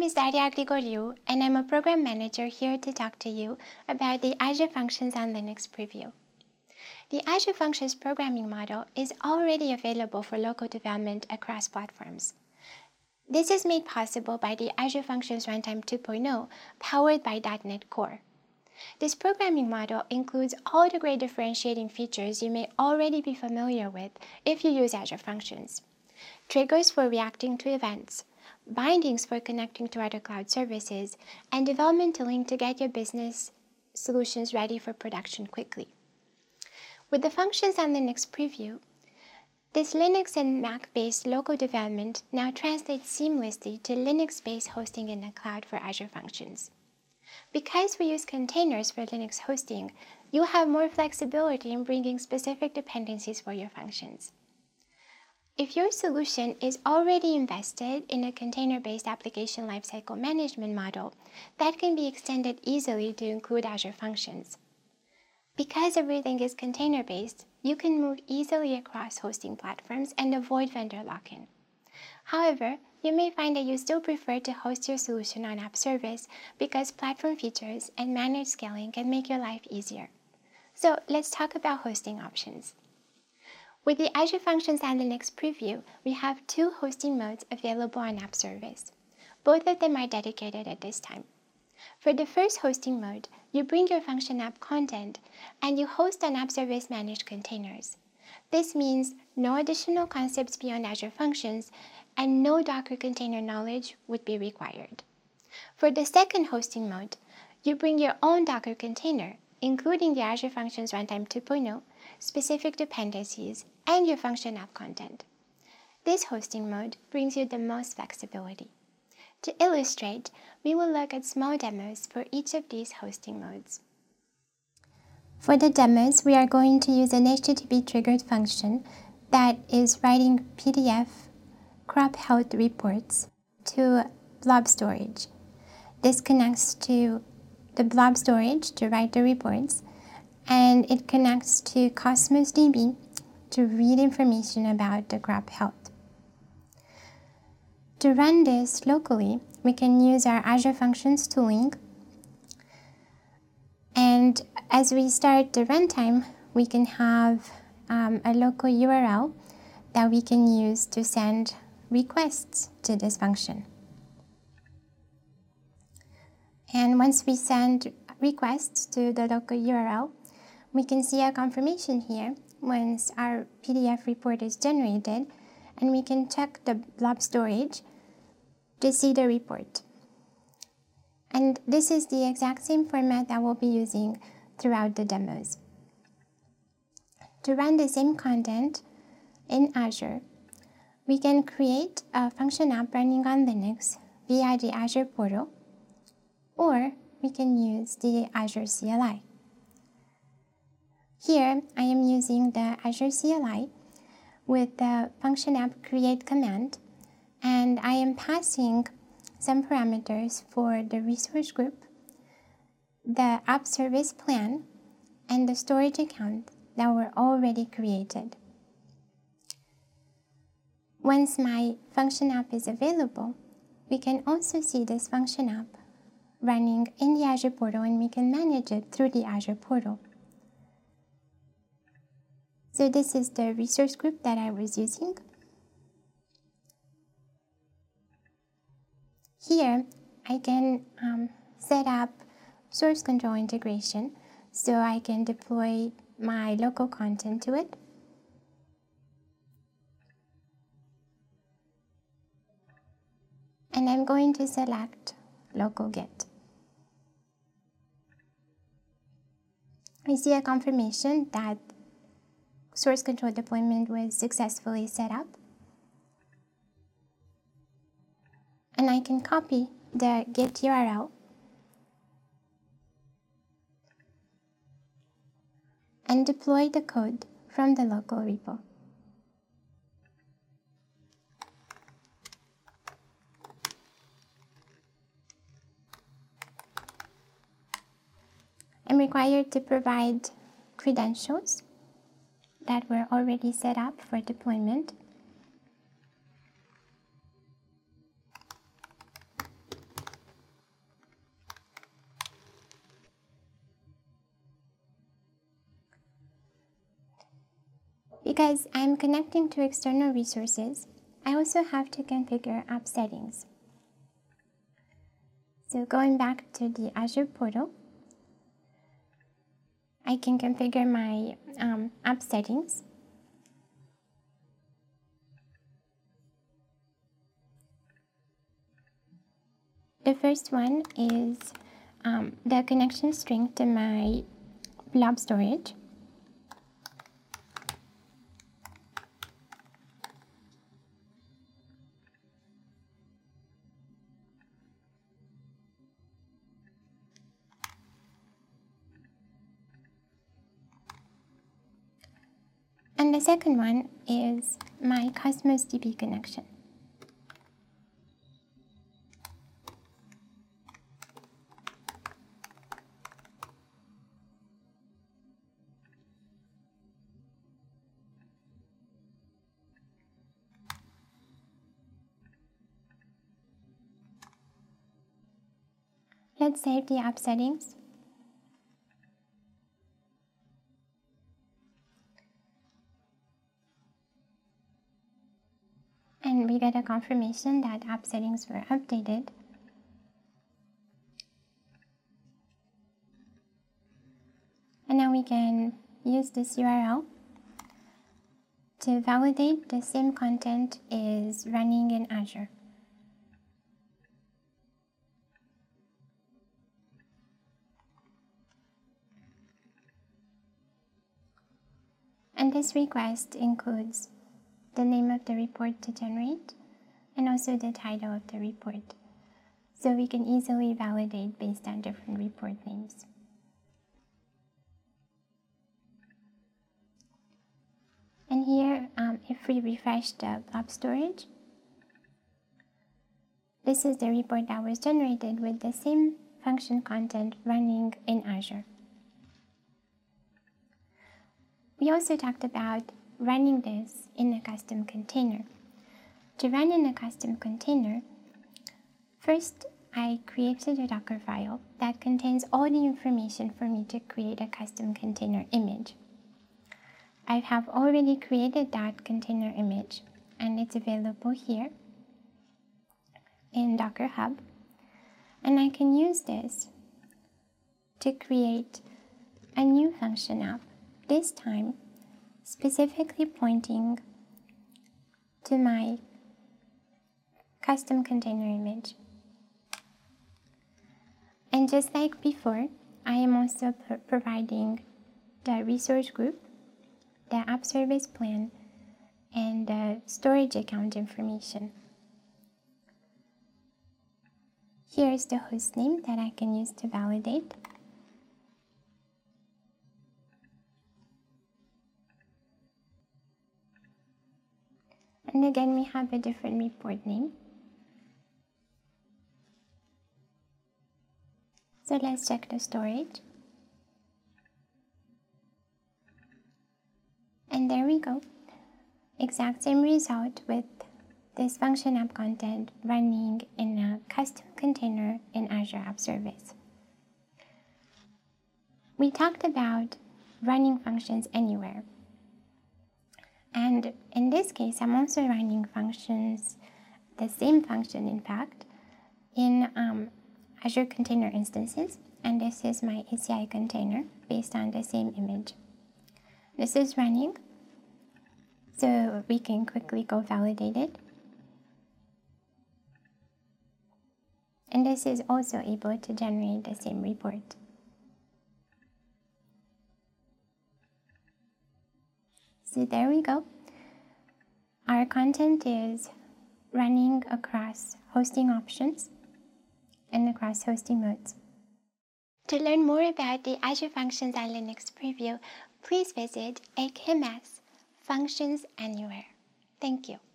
is Daria Grigoriou, and I'm a program manager here to talk to you about the Azure Functions on Linux preview. The Azure Functions programming model is already available for local development across platforms. This is made possible by the Azure Functions Runtime 2.0, powered by .NET Core. This programming model includes all the great differentiating features you may already be familiar with if you use Azure Functions. Triggers for reacting to events, bindings for connecting to other cloud services, and development tooling to get your business solutions ready for production quickly. With the Functions on Linux preview, this Linux and Mac-based local development now translates seamlessly to Linux-based hosting in the cloud for Azure Functions. Because we use containers for Linux hosting, you'll have more flexibility in bringing specific dependencies for your functions. If your solution is already invested in a container-based application lifecycle management model, that can be extended easily to include Azure Functions. Because everything is container-based, you can move easily across hosting platforms and avoid vendor lock-in. However, you may find that you still prefer to host your solution on App Service because platform features and managed scaling can make your life easier. So let's talk about hosting options. With the Azure Functions on Linux preview, we have two hosting modes available on App Service. Both of them are dedicated at this time. For the first hosting mode, you bring your function app content and you host on App Service managed containers. This means no additional concepts beyond Azure Functions and no Docker container knowledge would be required. For the second hosting mode, you bring your own Docker container, including the Azure Functions Runtime 2.0, specific dependencies, and your function app content. This hosting mode brings you the most flexibility. To illustrate, we will look at small demos for each of these hosting modes. For the demos, we are going to use an HTTP triggered function that is writing PDF crop health reports to blob storage. This connects to the blob storage to write the reports, and it connects to Cosmos DB to read information about the crop health. To run this locally, we can use our Azure Functions tooling. And as we start the runtime, we can have a local URL that we can use to send requests to this function. And once we send requests to the local URL, we can see a confirmation here once our PDF report is generated, and we can check the blob storage to see the report. And this is the exact same format that we'll be using throughout the demos. To run the same content in Azure, we can create a function app running on Linux via the Azure portal, or we can use the Azure CLI. Here, I am using the Azure CLI with the function app create command, and I am passing some parameters for the resource group, the app service plan, and the storage account that were already created. Once my function app is available, we can also see this function app running in the Azure portal, and we can manage it through the Azure portal. So this is the resource group that I was using. Here, I can set up source control integration so I can deploy my local content to it. And I'm going to select local Git. I see a confirmation that source control deployment was successfully set up. And I can copy the Git URL and deploy the code from the local repo. I'm required to provide credentials that were already set up for deployment. Because I'm connecting to external resources, I also have to configure app settings. So going back to the Azure portal, I can configure my app settings. The first one is the connection string to my blob storage. And the second one is my Cosmos DB connection. Let's save the app settings. And we get a confirmation that app settings were updated. And now we can use this URL to validate the same content is running in Azure. And this request includes the name of the report to generate and also the title of the report. So we can easily validate based on different report names. And here, if we refresh the blob storage, this is the report that was generated with the same function content running in Azure. We also talked about running this in a custom container. To run in a custom container, first I created a Docker file that contains all the information for me to create a custom container image. I have already created that container image and it's available here in Docker Hub. And I can use this to create a new function app, this time specifically pointing to my custom container image. And just like before, I am also providing the resource group, the app service plan, and the storage account information. Here is the host name that I can use to validate. And again, we have a different report name. So let's check the storage. And there we go. Exact same result with this function app content running in a custom container in Azure App Service. We talked about running functions anywhere. And in this case, I'm also running functions, the same function in fact, in Azure Container Instances. And this is my ACI container based on the same image. This is running, so we can quickly go validate it. And this is also able to generate the same report. So there we go. Our content is running across hosting options and across hosting modes. To learn more about the Azure Functions on Linux preview, please visit AKMS Functions Anywhere. Thank you.